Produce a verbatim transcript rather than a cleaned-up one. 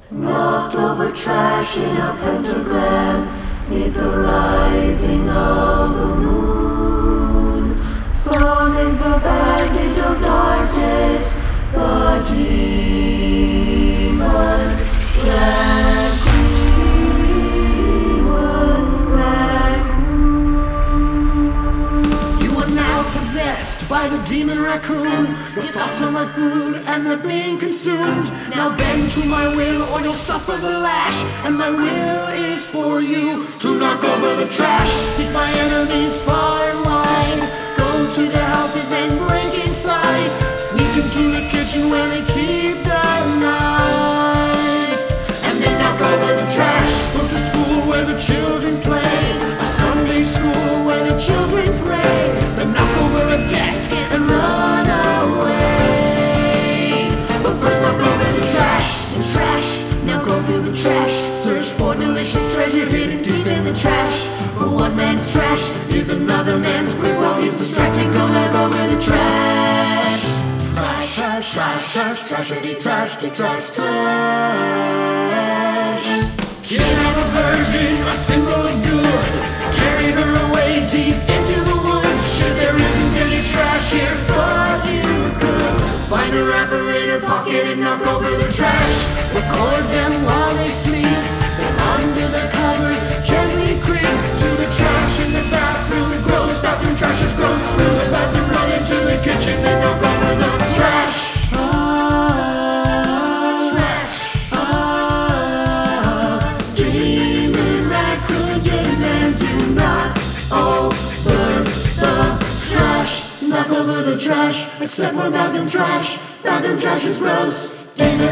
Knocked over trash in a pentagram, neath the rising of the moon. Summons the bad into darkness, the demon raccoon, raccoon. You are now possessed by the demon raccoon. Your thoughts are my food and they're being consumed. Now bend to my will or you'll suffer the lash. And my will is for you to knock over the trash. Seek my enemies far and wide. Go to their houses and break inside. Sneak into the kitchen where they keep their knives. And then knock over the trash. Go to school where the children play. A Sunday school where the children pray. Then knock over a desk and run away. But first knock over the trash, the trash. Now go through the trash. Search for delicious treasure hidden deep in the trash. For one man's trash is another man's quick while he's distracted. Go knock over the trash. Trash, trash, trash, trash, trashity, trash, to trash, trash. Can't have a virgin, a symbol of good. Carry her away deep into the woods. Shit, there isn't any trash here, but you could find a wrapper in her pocket and knock over the trash. Record them while they sleep. Then under their covers, gently creep to the trash in the bathroom. Gross bathroom trash is gross. Through the bathroom, run into the kitchen and knock over the trash. Trash. Demon raccoon demands you knock over the trash. Knock over the trash, except for bathroom trash. Bathroom trash is gross. Demon